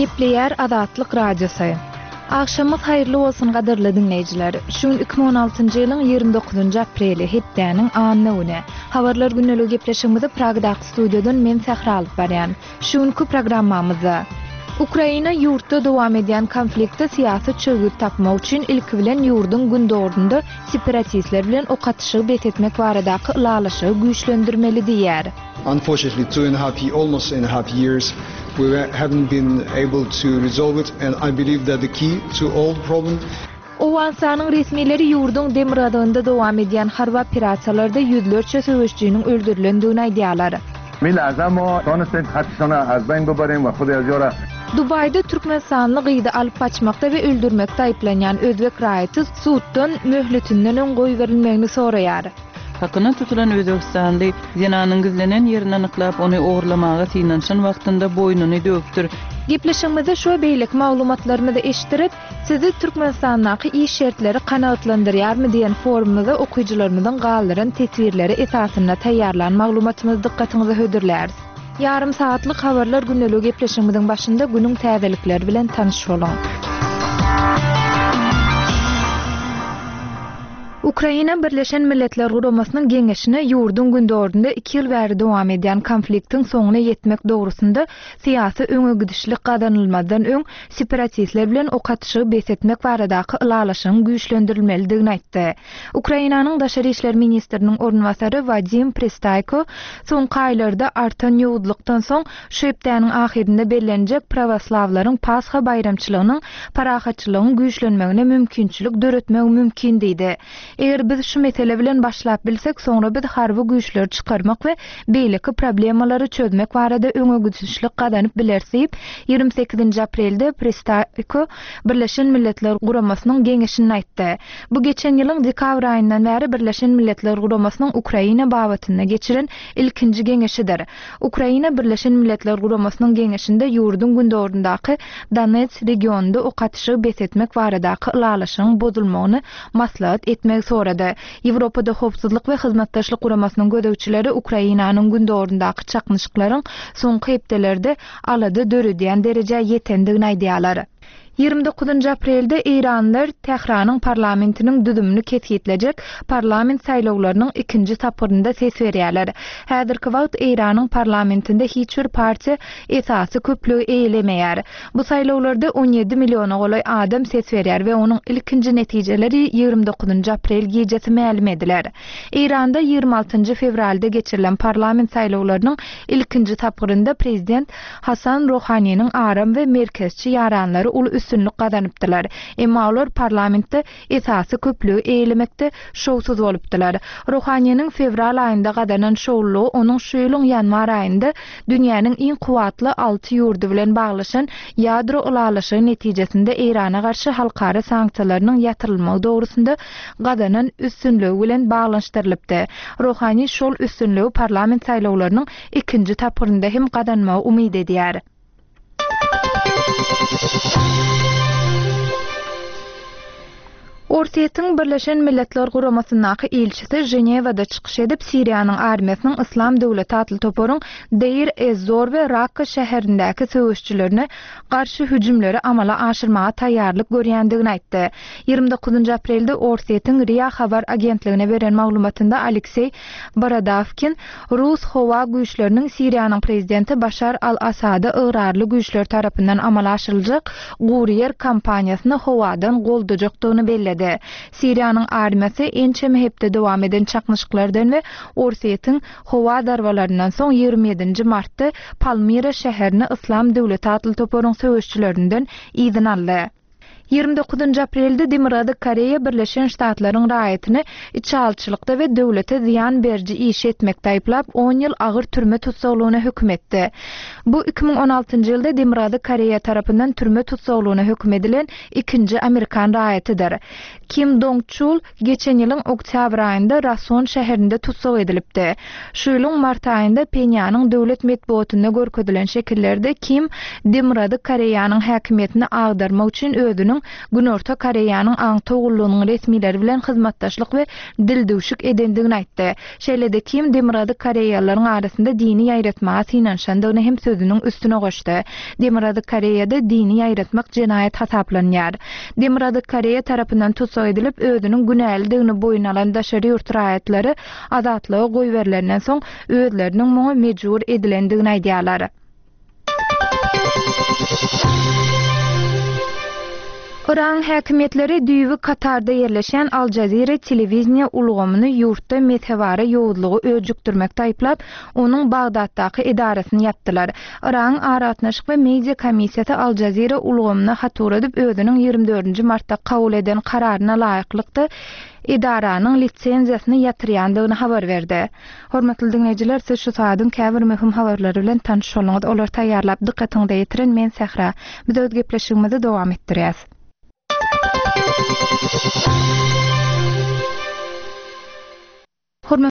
Nükleer Azatlyk Radiosu. Akşamyz hayrly bolsun gaderly dinleyijiler. Şu 2016-njy ýylyň 29 apreli hepdäniň anyny güne. Habarlar günnälik gepleşigimizde Pragdaky studiýadan men Sahra alyp barýan. Şuňky programmamyzda Ukraina ýurtda dowam edýän konfliktde syýasy çögüp tapmak üçin ilki bilen ýurdun gündorunda separatistler bilen okatyşy betetmek baradaky ulalaşy güýçlendirmeli diýär. Unfortunately, 2.5 years, we haven't been able to resolve it, and I believe that the key to all the problem. Owansanyň resmileri ýurdun Demiradynda dowam edýän harba operasiýalarda ýüzlerçe söwüşçüniň öldürilendigini aýdýarlar. Dubayda Türkmenistanly gyýda alyp kaçmakda we öldürmekde aýplanýan özbek raýaty suwtdan möhletinden öň goýberilmegini soraýar. Hakyna tutulan Özbekistanly zinanyň gizlenen ýerini anyklap ony oğurlamaga synanşan wagtynda boýnuny döpdir. Gepleşigimizde şu beýlik maglumatlarymyzy eşdirip, sizi Türkmenistandaky iş şertleri kanaatlandyrýarmy diýen forumda okuyjylarymyzyň gallaryň tesbirleri esasyna taýýarlan maglumatymyzy dikkatiňize hödürläris. Yarım saatlyk habarlar günnälik gepleşigimiziň başynda günüň täzelikleri bilen tanyş bolun. Ukraina Birleşen Milletler Guramasynyň geňeşine ýurdun gündorunda 2 ýyl bäri dowam edýän konfliktiň soňuna ýetmek dogrusynda syýasy öňegidişlik gadanylmadan öň separatistler bilen okatyşy besetmek baradaky ulalaşyň güýçlendirilmelidigini aýtdy. Ukrainanyň Daşary işler ministriniň ornwasary Vadim Pristayko soňky aýlarda artan ýowudlykdan soň şu hepdäniň ahirinde bellenjek prawoslavlaryň Pasxa bayramçylygynyň parahatçylygyň güýçlenmegine mümkinçilik döretmek mümkin diýdi. Eger biz şu mesele bilen başlap bilsek, soňra biz harby güýçler çykarmak we beýleki problemalary çözmek barada öňegidişlik gadanyp bilersip, 28 aprelde Pristayko Birleşen Milletler Guramasynyň geňeşini aýtdy. Bu geçen ýylyň dekabr aýyndan bäri Birleşen Milletler Guramasynyň Ukraina babatyna geçiren ilkinji geňeşidir. Ukraina Birleşen Milletler Guramasynyň geňeşinde ýurdun gündorundaky Donetsk regionunda okatyşy besetmek baradaky ulalaşyň bozulmagyny maslahat etmek sorady. Ýewropada howpsuzlyk we hyzmatdaşlyk guramasynyň gödäwçileri Ukrainanyň gündorundaky çaknyşyklaryň soňky hepdelerde alady döredýän derejä ýetendigini aýdýarlar. 29 aprelde İranlar Tehranyň parlamentiniň düdümini ketgitlejek parlament saýlawlarynyň ikinji tapyrynda ses berýärler. Häzirki wagt İranyň parlamentinde hiç bir partiýa esasy köplügi eýlemeýär. Bu saýlawlarda 17 milliona golay adam ses berýär we onuň ilkinji netijeleri 29 aprel gecesi ma'lum ediler. İranda 26 fevralda geçirilen parlament saýlawlarynyň ilkinji tapyrynda prezident Hasan Rohanyň aram we merkezçi ýaranlary uly üstünlük kazanıpdylar. Emma olar parlamentde esasy köplügi eýlemekde şowsuz bolupdylar. Rohanyň fevral aýynda gadanan şowlugy onuň şu ýylyň ýanwar aýynda dünýäniň iň kuwatly 6 ýurdu bilen baglaşan ýadro ulalaşy netijesinde Irana garşy halkara sanksiýalarynyň ýatyrylmagy dogrusynda gadanan üstünlügi bilen baglanşdyrylypdy. Rohany şol üstünlügi parlament saýlawlarynyň ikinji tapyrynda hem gadanmagy umyd edýär. Orsiýetiň Birleşen Milletler Guramasynyň elçisi Jenewada çykyş edip Siriýanyň armiýasynyň Islam döwleti atly toparyň Deir ez-Zor we Rakka şäherindäki söwüşçülerine garşy hüjümleri amala aşyrmaga taýýarlyk görýändigini aýtdy. 29 aprelde Orsiýetiň Riya habar agentligine beren maglumatynda Aleksey Baradavkin Rus howa güýçleriniň Siriýanyň prezidenti Başar al-Asady ýgrarly güýçler tarapyndan amala aşyryljak Guriyer kampaniýasyny howadan goldajakdygyny belledi. Siriýanyň armiýasy ençe mehepde dowam eden çaknyşyklardan we Orsiýetiň howa darwalarynyň soň 27 martda Palmira şäherini Islam döwleti atly toparyň söwüşçülerinden izin aldy. 29 aprelde Demirady Koreýa Birleşen Ştatlaryň raýatyny içalçylykda we döwlete ziýan berji iş etmekde aýplap 10 ýyl agyr türme tutsaglygyna hökm etdi. Bu 2016-njy ýylda Demirady Koreýa tarapyndan türme tutsaglygyna hökm edilen ikinji Amerikan raýatydyr. Kim Dong-chul geçen ýylyň oktyabr aýynda Rason şäherinde tutsag edilipdi. Şu ýylyň mart aýynda Penýanyň döwlet medeniýetinde görkezdilen şekillerde Kim Demirady Koreýanyň häkimetini agdarmak üçin özüniň Iran Günorta Koreýanyň aň togullygynyň resmileri bilen hyzmatdaşlyk we dildewşik edendigini aýtdy. Şeýlede kim Demirady Koreýalylaryň arasynda dini ýaýratmaga synanşandygyny hem sözüniň üstüne goşdy. Demirady Koreýada dini ýaýratmak jenaýat hasaplanýar. Demirady Koreýa tarapyndan tutsak edilip özüniň günälidigini boýuna alan daşary ýurt raýatlary azatlygy goýberlerinden soň özleriniň muňa mejbur edilendigini aýdýarlar. Iran häkimetleri düýbi Katarda yerleşen Al Jazeera telewiziýa ulgamyny ýurtda methewara ýowudlygy öýjükdirmekde aýplap, onuň Bagdaddaky idarasyny ýapdylar. Iran Aratnaşyk we Media Komissiýasy Al Jazeera ulgamyny hatur edip özüniň 24 martda kabul eden kararyna laýyklykda idaranyň lisenziýasyny ýatyrýandygyny habar berdi. Hormatly dinleýijiler, siz şu saatyň käbir möhüm habarlary bilen tanış bolňyz. Olar taýýarlap dikkatiňizde ýetiren men Sähra. Biz öz gepleşigimizi dowam etdirýäs.